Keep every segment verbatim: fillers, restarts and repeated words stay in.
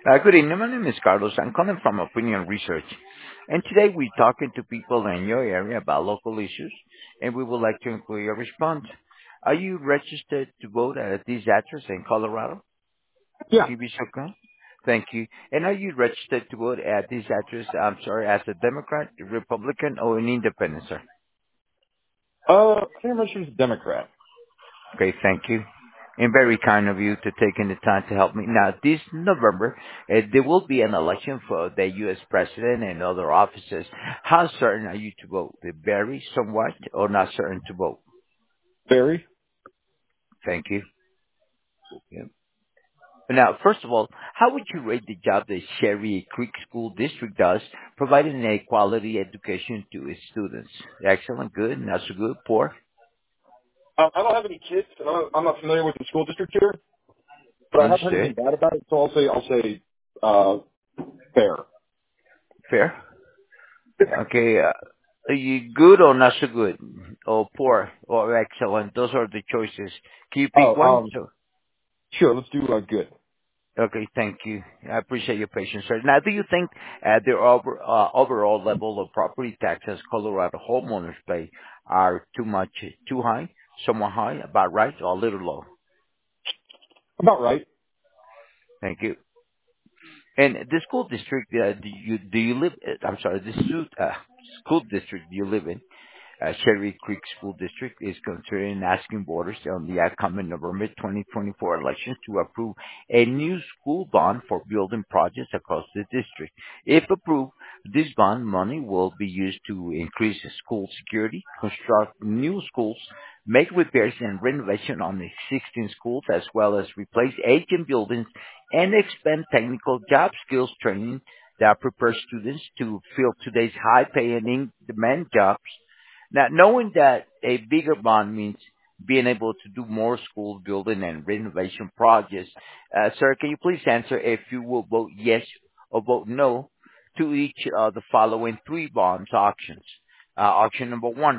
Uh, good evening. My name is Carlos. I'm calling from Opinion Research. And today we're talking to people in your area about local issues, and we would like to include your response. Are you registered to vote at this address in Colorado? Yeah. T V Shokan? Thank you. And are you registered to vote at this address, I'm sorry, as a Democrat, Republican, or an independent, sir? Uh, I think I'm registered as a Democrat. Okay, thank you. And very kind of you to taking the time to help me. Now, this November, uh, there will be an election for the U S president and other offices. How certain are you to vote? Very somewhat or not certain to vote? Barry? Thank you. Yeah. Now, first of all, how would you rate the job that Cherry Creek School District does, providing a quality education to its students? Excellent, good, not so good, poor? Uh, I don't have any kids. I don't, I'm not familiar with the school district here, but I haven't heard Understood. anything bad about it, so I'll say, I'll say, uh, fair. Fair? Okay, uh, are you good or not so good? Or poor or excellent? Those are the choices. Can you pick Oh, one? um, So, sure, let's do, uh, good. okay, thank you. I appreciate your patience, sir. Now, do you think uh, the over, uh, overall level of property taxes Colorado homeowners pay are too much, too high, somewhat high, about right, or a little low? About right. Thank you. And the school district, uh, do you do you live? uh, I'm sorry, the stu- uh, school district do you live in? uh, Cherry Creek School District is considering asking voters on the upcoming November twenty twenty-four elections to approve a new school bond for building projects across the district. If approved, this bond money will be used to increase school security, construct new schools, make repairs and renovation on existing schools, as well as replace aging buildings and expand technical job skills training that prepares students to fill today's high-paying in-demand jobs. Now, knowing that a bigger bond means being able to do more school building and renovation projects, uh, sir, can you please answer if you will vote yes or vote no to each of the following three bonds auctions? Uh, auction number one,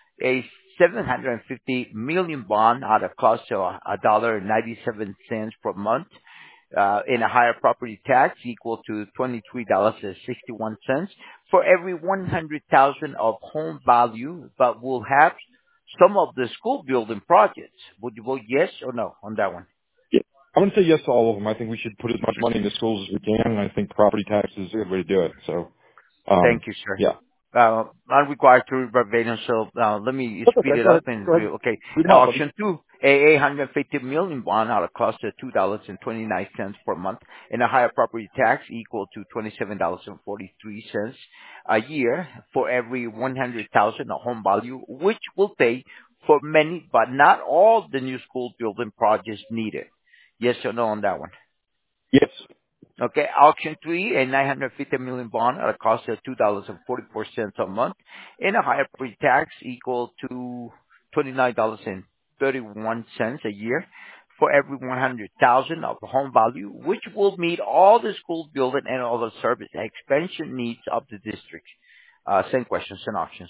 a seven hundred fifty million bond at a cost of one dollar and ninety-seven cents per month uh, in a higher property tax equal to twenty-three dollars and sixty-one cents for every one hundred thousand of home value, but will have some of the school building projects. Would you vote yes or no on that one? Yeah. I'm going to say yes to all of them. I think we should put as much money in the schools as we can, and I think property tax is a good way to do it. So, um, Thank you, sir. yeah. Uh, I'm required to read verbatim, so uh, let me That's speed okay. it Go up ahead. and Go read. ahead. Okay, Read them out, buddy. option two, a eight hundred fifty million bond at a cost of two dollars and twenty-nine cents per month, and a higher property tax equal to twenty-seven dollars and forty-three cents a year for every one hundred thousand of home value, which will pay for many, but not all, the new school building projects needed. Yes or no on that one? Yes. Okay, auction three, a nine hundred fifty million bond at a cost of two dollars and forty-four cents a month, and a higher pre-tax equal to twenty-nine dollars and thirty-one cents a year for every one hundred thousand of home value, which will meet all the school building and other service expansion needs of the district. Uh, same questions and options.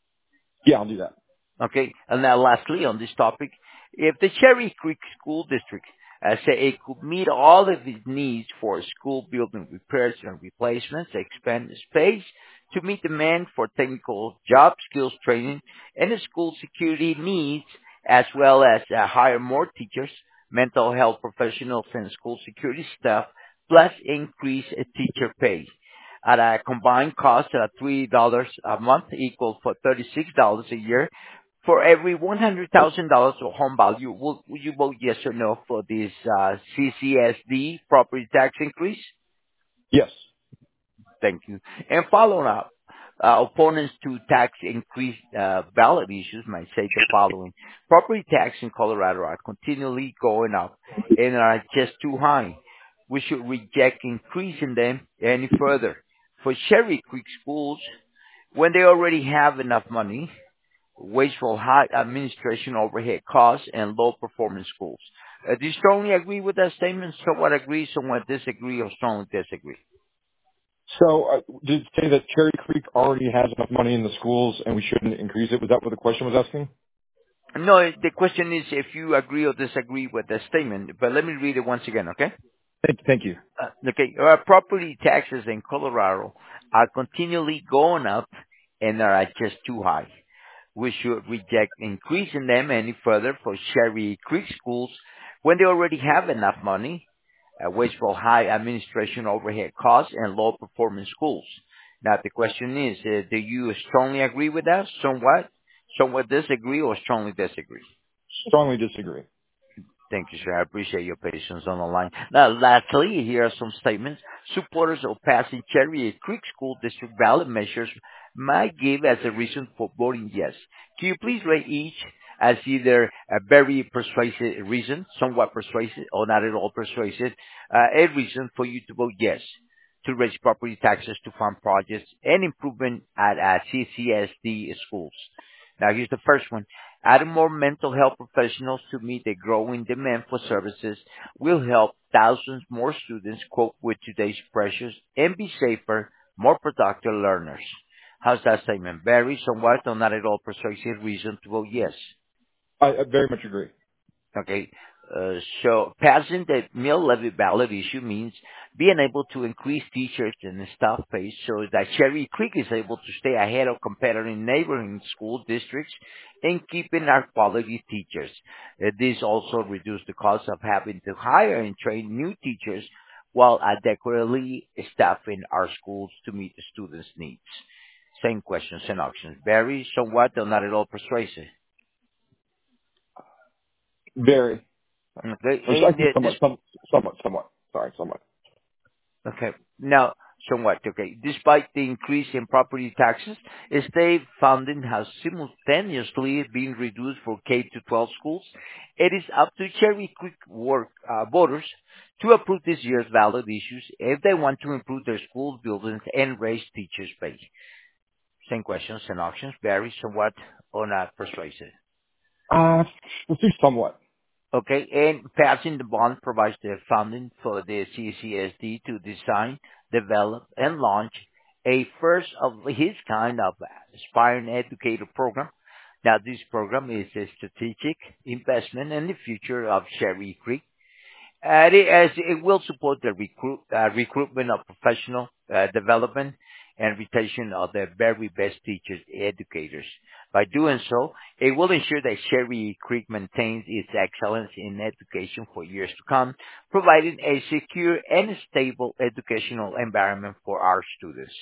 Yeah, I'll do that. Okay. And now lastly on this topic, if the Cherry Creek School District uh, say it could meet all of its needs for school building repairs and replacements, expand the space to meet demand for technical job skills training and the school security needs, as well as uh, hire more teachers, mental health professionals, and school security staff, plus increase uh, teacher pay at a combined cost of three dollars a month equal for thirty-six dollars a year for every one hundred thousand dollars of home value. Will, will you vote yes or no for this uh, C C S D property tax increase? Yes. Thank you. And following up, uh, opponents to tax increase uh, ballot issues might say the following. Property tax in Colorado are continually going up and are just too high. We should reject increasing them any further. For Cherry Creek schools, when they already have enough money, wasteful high administration overhead costs, and low performing schools. Uh, do you strongly agree with that statement? Somewhat agree, somewhat disagree, or strongly disagree? So, uh, did it say that Cherry Creek already has enough money in the schools and we shouldn't increase it? Was that what the question was asking? No, the question is if you agree or disagree with the statement, but let me read it once again, okay? Thank, thank you. Uh, okay, uh, property taxes in Colorado are continually going up and are just too high. We should reject increasing them any further for Cherry Creek schools when they already have enough money, uh, wasteful high administration overhead costs, and low performing schools. Now the question is, uh, do you strongly agree with that? Somewhat, somewhat disagree, or strongly disagree? Strongly disagree. Thank you, sir. I appreciate your patience on the line. Now, lastly, here are some statements. Supporters of passing Cherry Creek School District ballot measures might give as a reason for voting yes. Can you please rate each as either a very persuasive reason, somewhat persuasive, or not at all persuasive, uh, a reason for you to vote yes to raise property taxes to fund projects and improvement at uh, C C S D schools? Now, here's the first one. Adding more mental health professionals to meet the growing demand for services will help thousands more students cope with today's pressures and be safer, more productive learners. How's that statement? Very somewhat or not at all persuasive reason to vote yes. I, I very much agree. Okay. Uh, so passing the meal levy ballot issue means being able to increase teachers and staff pay so that Cherry Creek is able to stay ahead of competitive neighboring school districts in keeping our quality teachers. Uh, this also reduces the cost of having to hire and train new teachers while adequately staffing our schools to meet the students' needs. Same questions and options. Very somewhat or not at all persuasive. Very. Okay. Or I And think uh, this somewhat, some, somewhat, somewhat. Sorry, somewhat. Okay. Now, somewhat, okay. Despite the increase in property taxes, state funding has simultaneously been reduced for K to twelve schools. It is up to Cherry Creek work, uh, voters to approve this year's ballot issues if they want to improve their school buildings and raise teachers' pay. Same questions and options vary somewhat or not persuasive. Uh, let's do somewhat. Okay, and passing the bond provides the funding for the C C S D to design, develop, and launch a first of his kind of aspiring educator program. Now, this program is a strategic investment in the future of Cherry Creek uh, it, as it will support the recruit, uh, recruitment of professional uh, development and retention of the very best teachers, educators. By doing so, it will ensure that Cherry Creek maintains its excellence in education for years to come, providing a secure and stable educational environment for our students.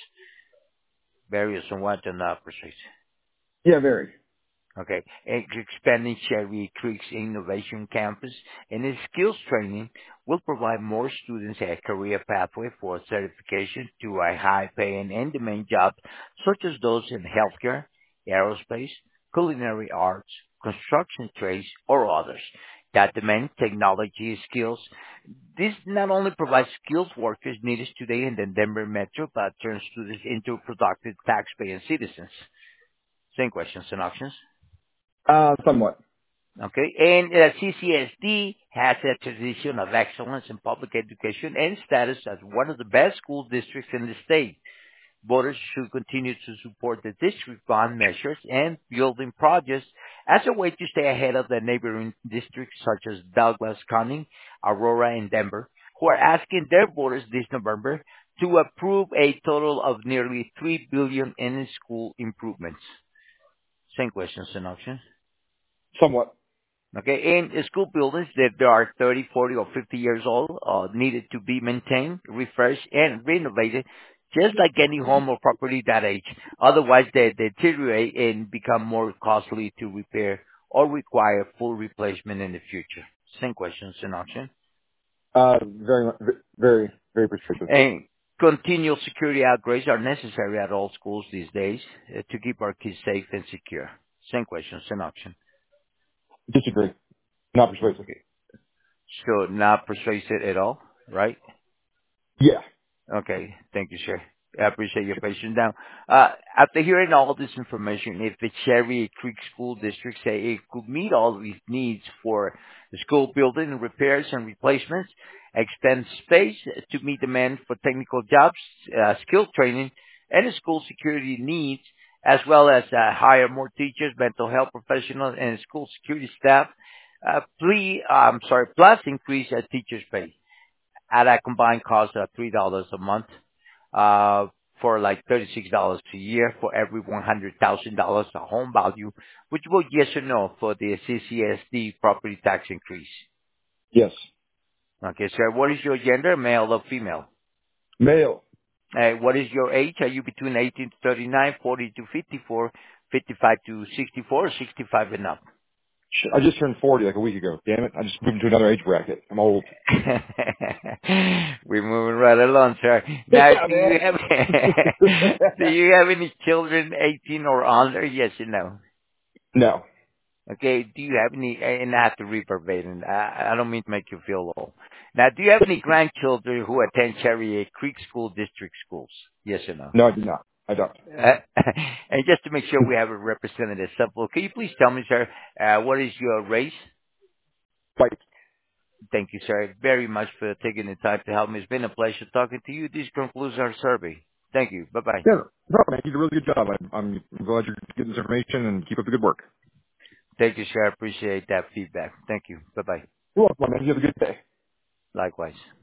Various and what and uh, precise. Yeah, very. Okay. And expanding Cherry Creek's innovation campus and its skills training will provide more students a career pathway for certification to a high-paying and demand jobs such as those in healthcare, aerospace, culinary arts, construction trades, or others that demand technology skills. This not only provides skilled workers needed today in the Denver metro, but turns students into productive tax-paying citizens. Same questions and options. Uh, somewhat. Okay, and uh, C C S D has a tradition of excellence in public education and status as one of the best school districts in the state. Voters should continue to support the district bond measures and building projects as a way to stay ahead of the neighboring districts such as Douglas County, Aurora, and Denver, who are asking their voters this November to approve a total of nearly three billion dollars in school improvements. Same questions and options. Somewhat. Okay, and uh, school buildings that they are thirty, forty, or fifty years old uh, needed to be maintained, refreshed, and renovated, just like any home or property that age. Otherwise, they deteriorate and become more costly to repair or require full replacement in the future. Same questions and option. Uh, very, mu- very, very persuasive. And continual security upgrades are necessary at all schools these days uh, to keep our kids safe and secure. Same questions and option. Disagree. Not persuasive. Okay. So not persuasive at all, right? Yeah. Okay. Thank you, sir. I appreciate your patience. Now, uh, after hearing all this information, if the Cherry Creek School District say it could meet all of these needs for the school building repairs and replacements, extend space to meet demand for technical jobs, uh, skill training, and the school security needs, as well as uh, hire more teachers, mental health professionals, and school security staff, uh, please, I'm sorry, plus increase uh, teachers' pay. at a combined cost of three dollars a month, uh, for like thirty-six dollars a year for every one hundred thousand dollars of home value. Would you vote yes or no for the C C S D property tax increase? Yes. Okay, sir. What is your gender, male or female? Male. Uh, what is your age? Are you between eighteen to thirty-nine, forty to fifty-four, fifty-five to sixty-four, or sixty-five and up? Sh- I just turned forty like a week ago. Damn it. I just moved to another age bracket. I'm old. We're moving right along, sir. Yeah, Now, do you man. have do you have any children eighteen or under? Yes or no? No. Okay. Do you have any? And I have to read verbatim. I, I don't mean to make you feel old. Now, do you have any grandchildren who attend Cherry Creek School District schools? Yes or no? No, I do not. I don't. Uh, and just to make sure we have a representative sample, can you please tell me, sir, uh, what is your race? Fight. Thank you, sir, very much for taking the time to help me. It's been a pleasure talking to you. This concludes our survey. Thank you. Bye-bye. Yeah. No, man. You did a really good job. I'm, I'm glad you're getting this information and keep up the good work. Thank you, sir. I appreciate that feedback. Thank you. Bye-bye. You're welcome, man. You have a good day. Likewise.